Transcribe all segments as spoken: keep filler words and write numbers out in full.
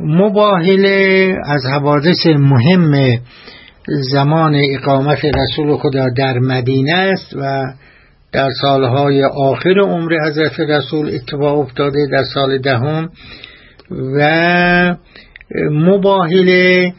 مباهله از حوادث مهم زمان اقامت رسول خدا در مدینه است و در سالهای آخر عمر حضرت رسول اتفاق افتاده در سال دهم. و مباهله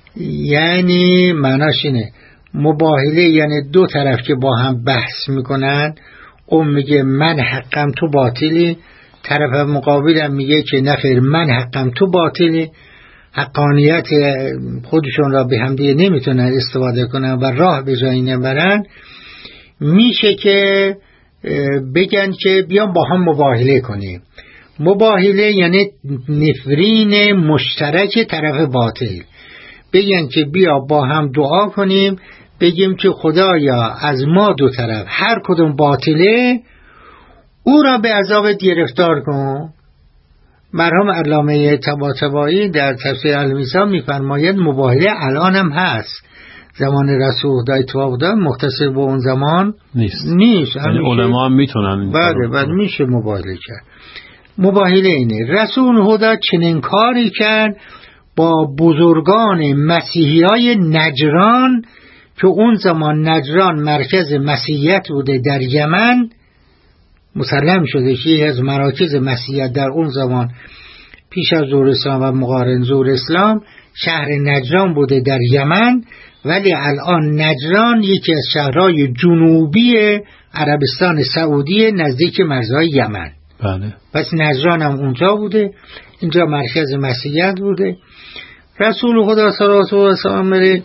یعنی معناش اینه، مباهله یعنی دو طرف که با هم بحث میکنن، اون میگه من حقم تو باطلی، طرف مقابلم میگه که نخیر من حقم تو باطلی، حقانیت خودشون را به هم دیگه نمیتونن استفاده کنن و راه به جایی نبرن. میشه که بگن که بیان با هم مباهله کنیم. مباهله یعنی نفرین مشترک طرف باطل، بگن که بیا با هم دعا کنیم، بگیم که خدایا از ما دو طرف هر کدوم باطله او را به عذاب گرفتار کن. مرحوم علامه طباطبایی در تفسیر المیزان میفرماید مباهله الان هم هست، زمان رسول خدا اتفاق داد، مختصر به اون زمان نیست نیست. یعنی علما هم میتونن بله بله میشه مباهله کرد. مباهله اینه رسول خدا چنین کاری کرد با بزرگان مسیحی های نجران که اون زمان نجران مرکز مسیحیت بوده در یمن. مسلم شده که از مراکز مسیحیت در اون زمان پیش از ظهور اسلام و مقارن ظهور اسلام شهر نجران بوده در یمن، ولی الان نجران یکی از شهرهای جنوبی عربستان سعودی نزدیک مرزهای یمن. بله. پس نجران هم اونجا بوده، اینجا مرکز مسیحیت بوده. رسول خدا صلی الله علیه و سلم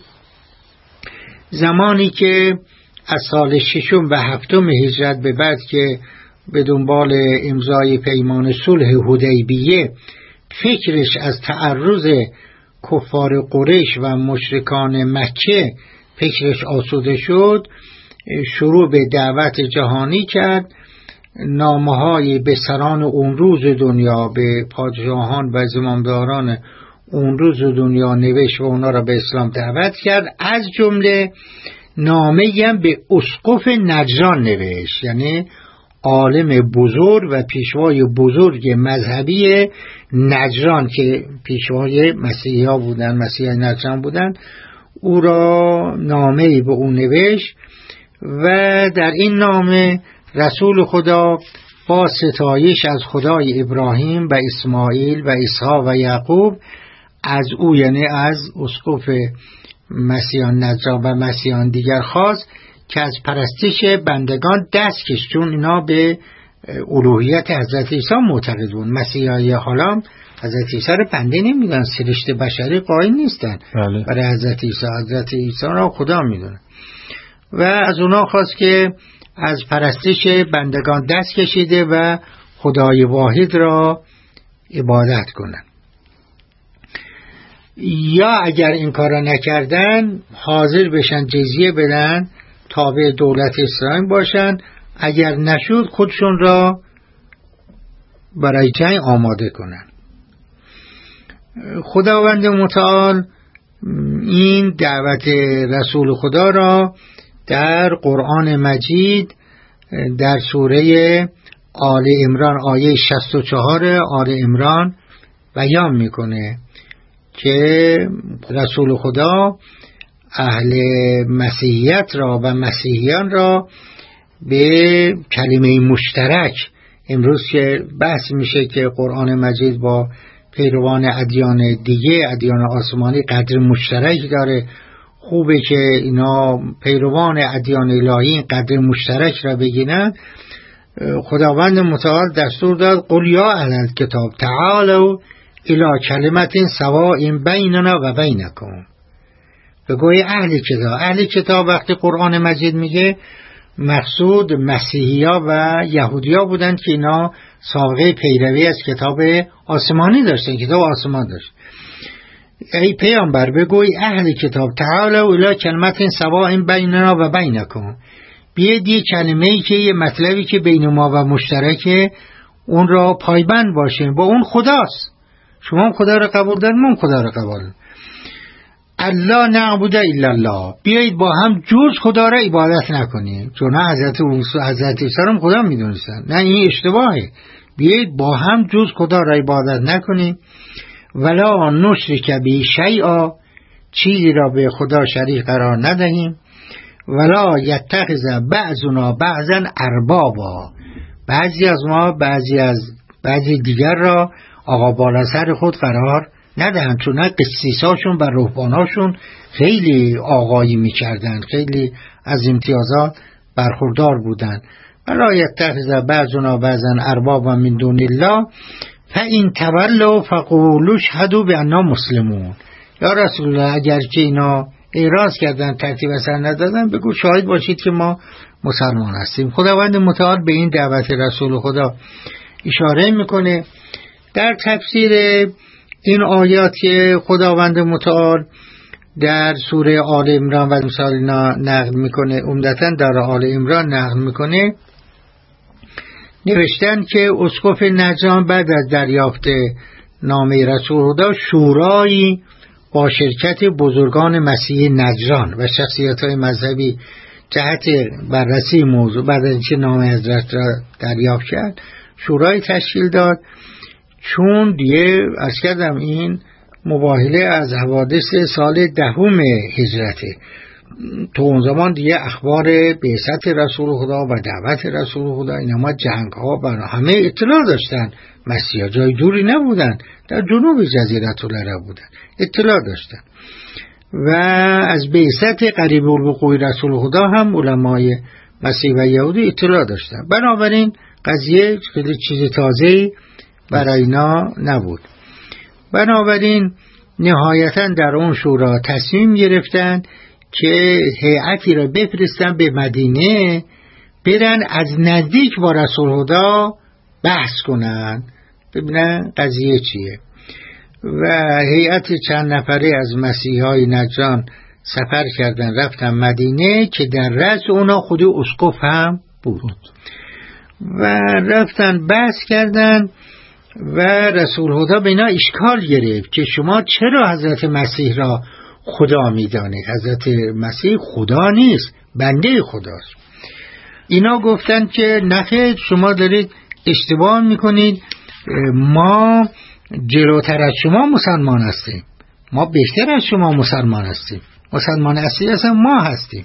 زمانی که از سال ششم و هفتم هجرت به بعد که به دنبال امضای پیمان صلح حدیبیه فکرش از تعرض کفار قریش و مشرکان مکه فکرش آسوده شد، شروع به دعوت جهانی کرد، نامه‌های به سران اون روز دنیا، به پادشاهان و زمامداران اون روز دنیا نوشت و اونا را به اسلام دعوت کرد. از جمله نامه‌ای هم به اسقف نجران نوشت، یعنی عالم بزرگ و پیشوای بزرگ مذهبی نجران که پیشوای مسیحی ها بودن، مسیحی نجران بودن، او را نامه‌ای به اون نوشت و در این نامه رسول خدا با ستایش از خدای ابراهیم و اسماعیل و اسحاق و یعقوب از او، یعنی از اسقف مسیحیان نجران و مسیحیان دیگر خواست که از پرستش بندگان دست کش، چون اینا به الوهیت حضرت عیسی معتقد بودن. مسیحای حالا حضرت عیسی رو بنده نمیدونن، سرشت بشری قائل نیستن. بله. برای حضرت عیسی حضرت عیسی را خدا میدونن و از اونا خواست که از پرستش بندگان دست کشیده و خدای واحد را عبادت کنن، یا اگر این کارا نکردن حاضر بشن جزیه بدن، تابع دولت اسرائیل باشن، اگر نشد خودشون را برای جنگ آماده کنن. خداوند متعال این دعوت رسول خدا را در قرآن مجید در سوره آل عمران آیه شصت و چهار آل عمران بیان میکنه که رسول خدا اهل مسیحیت را و مسیحیان را به کلمه مشترک، امروز که بحث میشه که قرآن مجید با پیروان ادیان دیگه، ادیان آسمانی قدر مشترک داره، خوبه که اینا پیروان ادیان الهی قدر مشترک را بگیرن. خداوند متعال دستور داد قل یا اهل الکتاب تعالوا الی کلمت سواء بیننا و بینکم. بگوی اهل کتاب. اهل کتاب وقتی قرآن مجید میگه مقصود مسیحیا و یهودیا بودند که اینا سابقه پیروی از کتاب آسمانی داشتن، کتاب آسمان داشت. ای پیامبر بگوی اهل کتاب تعالوا الی کلمت سواء بیننا و بینکم، بیاید یه کلمه‌ای که یه مطلبی که بین ما و مشترکه اون را پایبند باشیم، با اون خداست. شما خدا را قبول دارید، من خدا را قبول. الله نعبد الا الله، بیایید با هم جز خدا را عبادت نکنیم، چون حضرت موسی حضرت عیسی هم خدا میدونستن. نه این اشتباهه، بیایید با هم جز خدا را عبادت نکنیم ولا نشرک به شیئا، چیزی را به خدا شریک قرار ندهیم، ولا یتخذ بعضنا بعضا اربابا، بعضی از ما بعضی از بعضی دیگر را آقا بالا سر خود قرار ندهند، چون قسیساشون و رهباناشون خیلی آقایی میکردن، خیلی از امتیازات برخوردار بودن. ولا یتخذ بعضنا بعضا اربابا من دون الله فإن تولوا فقولوا اشهدوا بأننا مسلمون. یا رسول الله اگر که اینا اعراض کردن، ترتیب اثر ندادن، بگو شاهد باشید که ما مسلمان هستیم. خداوند متعال به این دعوت رسول خدا اشاره میکنه. در تفسیر این آیات که خداوند متعال در سوره آل عمران و مثال نقل میکنه، عمدتاً در آل عمران نقل میکنه، نوشتن که اسقف نجران بعد از دریافت نامه رسول خدا شورایی با شرکت بزرگان مسیحی نجران و شخصیت‌های مذهبی جهت بررسی موضوع بعد از اینکه نامه حضرت را دریافت کرد شورای تشکیل داد. چون دیگه از کردم این مباهله از حوادث سال دهم هجرته، تو اون زمان دیگه اخبار بعثت رسول خدا و دعوت رسول خدا، اینما جنگ ها برای همه اطلاع داشتن. مسیحا جای دوری نبودن، در جنوب جزیره العرب بودن، اطلاع داشتن. و از بعثت قریب الوقوع رسول خدا هم علمای مسیح و یهودی اطلاع داشتن. بنابراین قضیه خیلی چیز تازه‌ای برای اینا نبود. بنابراین نهایتا در اون شورا تصمیم گرفتن که هیئتی را بفرستن به مدینه، برن از نزدیک با رسول خدا بحث کنن، ببینن قضیه چیه. و هیئت چند نفره از مسیحای نجران سفر کردن، رفتن مدینه که در رأس اونا خود اسقف هم بود و رفتن بحث کردن. و رسول خدا به اینا اشکال گرفت که شما چرا حضرت مسیح را خدا میدانید؟ حضرت مسیح خدا نیست، بنده خداست. اینا گفتن که نخیر، شما دارید اشتباه میکنید، ما جلوتر از شما مسلمان هستیم، ما بهتر از شما مسلمان هستیم، مسلمان اصلی اصلا ما هستیم.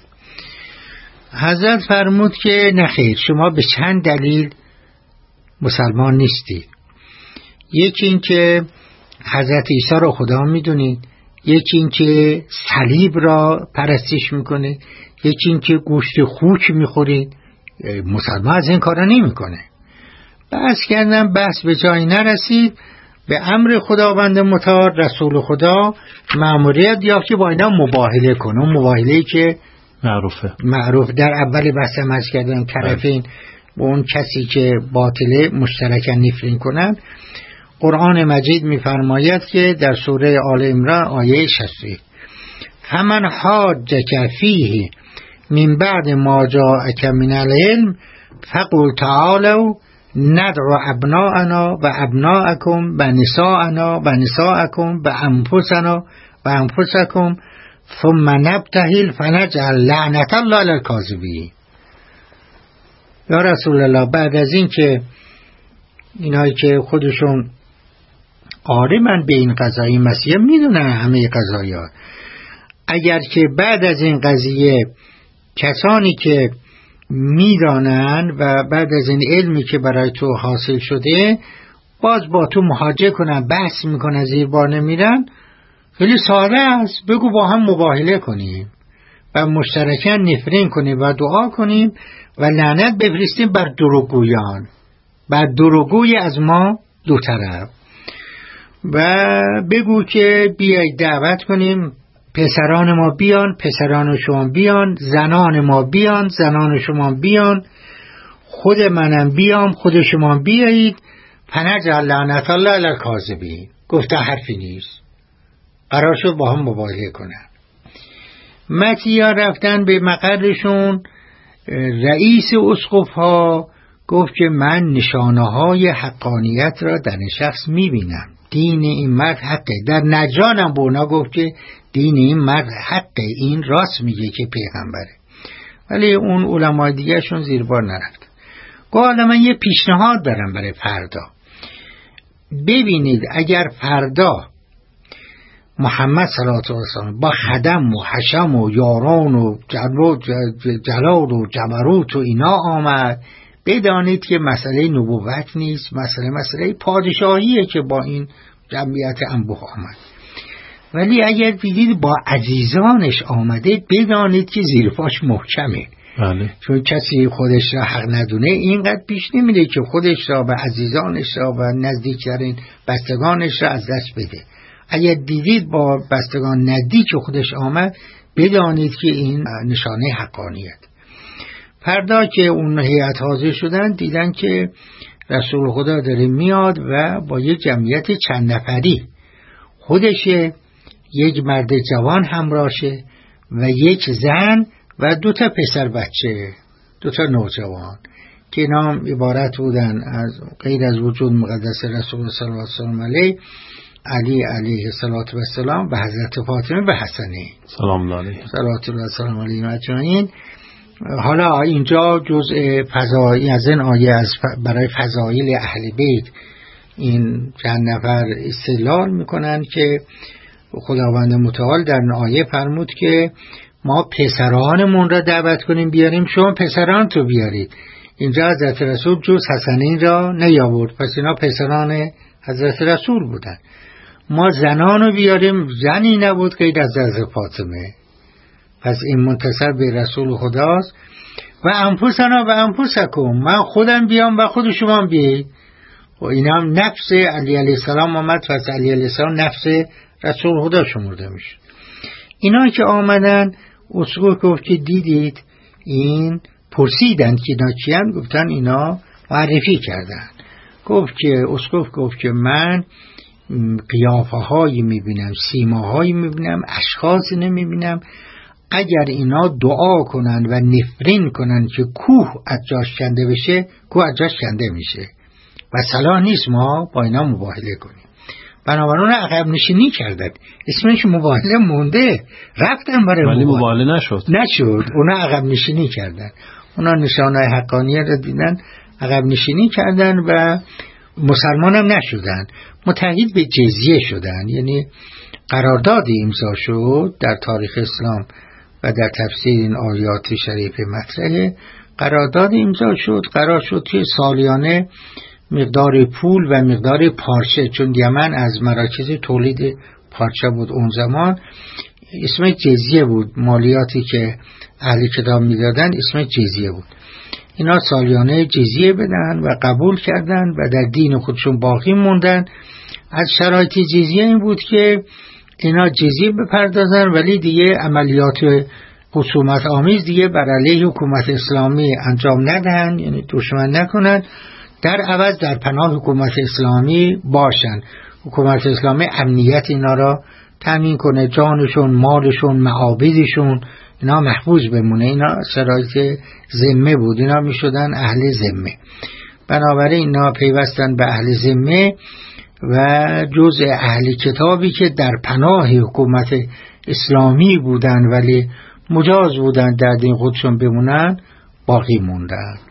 حضرت فرمود که نخیر، شما به چند دلیل مسلمان نیستید. یکی این که حضرت عیسی را خدا میدونید، یکی این که صلیب را پرستش میکنید، یکی این که گوشت خوک میخورید. مسلمان از این کارا نمیکنه. بحث کردن، بحث به جایی نرسید. به امر خداوند متعال رسول خدا مأموریت یافت که با اینا مباهله کنه. مباهله‌ای که معروفه معروف در اول بحث هم هست کردن، طرفین با اون کسی که باطله مشترکاً نفرین کنن. قرآن مجید می‌فرماید که در سوره آل عمران آیه شصت، فمن حاجک فیه من بعد ما جاءک من العلم فقل تعالوا ندعو ابناءنا و ابناءکم و نساءنا و نساءکم و انفسنا و انفسکم ثم نبتهل فنجعل لعنت الله علی الکاذبین. یا رسول الله، بعد از این که اینایی که خودشون عالمن به این قضایی، مسیح میدونن همه قضایا، اگر که بعد از این قضیه کسانی که میدانن و بعد از این علمی که برای تو حاصل شده باز با تو محاجه کنن، بحث میکنن، زیر بار نمیرن، خیلی ساده است، بگو با هم مباهله کنیم و مشترکاً نفرین کنیم و دعا کنیم و لعنت بفرستیم بر دروغگویان، بر دروغگوی از ما دو طرف، و بگو که بیای دعوت کنیم، پسران ما بیان، پسران شما بیان، زنان ما بیان، زنان شما بیان، خود منم بیام، خود شما بیایید، فنجعل لعنت الله علی الکاذبین. گفته حرفی نیست، قرار شد با هم مباهله کنن. مسیحا رفتن به مقرشون. رئیس اسقف ها گفت که من نشانه های حقانیت را در این شخص میبینم، دین این مرد حقه. در نجران هم بونا گفت که دین این مرد حقه، این راست میگه که پیغمبره. ولی اون علمای دیگه شون زیر بار نرفت. گفت من یه پیشنهاد دارم برای فردا. ببینید اگر فردا محمد صلی الله علیه و سلم با خدم و حشم و یاران و جلال و جبروت و اینا آمد، بدانید که مسئله نبوت نیست، مسئله مسئله پادشاهیه که با این جمعیت انبوه آمد. ولی اگر دیدید با عزیزانش آمده، بدانید که زیر پاش محکمه. بله. چون کسی خودش را حق ندونه اینقدر پیش نمیره که خودش را و عزیزانش را و نزدیکترین بستگانش را از دست بده. اگر دیدید با بستگان نزدیک خودش آمد، بدانید که این نشانه حقانیت. فردا که اون هیئت حاضر شدن، دیدن که رسول خدا داره میاد و با یک جمعیت چند نفری، خودشه، یک مرد جوان همراهشه و یک زن و دو تا پسر بچه، دو تا نوجوان که نام عبارت بودن از غیر از وجود مقدس رسول صلی الله علیه و سلم علیه، علی علیه السلام و حضرت فاطمه و حسنه سلام الله علیه صلوات الله سلام علیه اجمعین. حالا اینجا جزء فضائل از این آیه از برای فضائل اهل بیت این چند نفر استدلال میکنن که خداوند متعال در این آیه فرمود که ما پسرانمون را دعوت کنیم بیاریم، شما پسران تو بیارید. اینجا حضرت رسول جز حسنین را نیاورد، پس اینا پسران حضرت رسول بودن. ما زنان رو بیاریم، زنی نبود غیر از حضرت فاطمه، پس این منتصر به رسول خداست. و انفسنا و انفسکم، من خودم بیام و خود شما بیایید. و این هم نفس علی علیه السلام آمد، پس علی علیه السلام نفس رسول خدا شمرده میشه. اینا که آمدن، اسقف گفت که دیدید، این پرسیدن که اینا چیان، گفتن اینا معرفی کردن. گفت که اسقف گفت که من قیافه هایی میبینم، سیما هایی میبینم، اشخاصی نمیبینم. اگر اینا دعا کنن و نفرین کنن که کوه از جاش کنده بشه، کوه از جاش کنده میشه و صلاح نیست ما با اینا مباهله کنیم. بنابراین عقب نشینی کردن، اسمش مباهله مونده، رفتن برای ولی مباهله. مباهله نشد نشد اونا عقب نشینی کردن. اونا نشانه حقانیت را دیدن، عقب نشینی کردن و مسلمان هم نشدن، متحد به جزیه شدن. یعنی قراردادی امضا شد در تاریخ اسلام و در تفسیر این آیات شریف مطرحه. قرارداد امضا شد، قرار شد که سالیانه مقدار پول و مقدار پارچه، چون یمن از مراکز تولید پارچه بود اون زمان، اسم جزیه بود، مالیاتی که اهل کتاب میدادن اسم جزیه بود. اینا سالیانه جزیه بدن و قبول کردن و در دین خودشون باقی موندن. از شرایط جزیه این بود که اینا جزیه بپردازن، ولی دیگه عملیات خصومت آمیز دیگه بر علیه حکومت اسلامی انجام ندهن، یعنی دشمن نکنن، در عوض در پناه حکومت اسلامی باشن. حکومت اسلامی امنیت اینا را تامین کنه، جانشون، مالشون، معابدشون اینا محفوظ بمونه. اینا شرایط ذمه بود، اینا می شدن اهل ذمه. بنابراین اینا پیوستن به اهل ذمه و جزء اهل کتابی که در پناه حکومت اسلامی بودن ولی مجاز بودن در دین خودشون بمونن باقی موندن.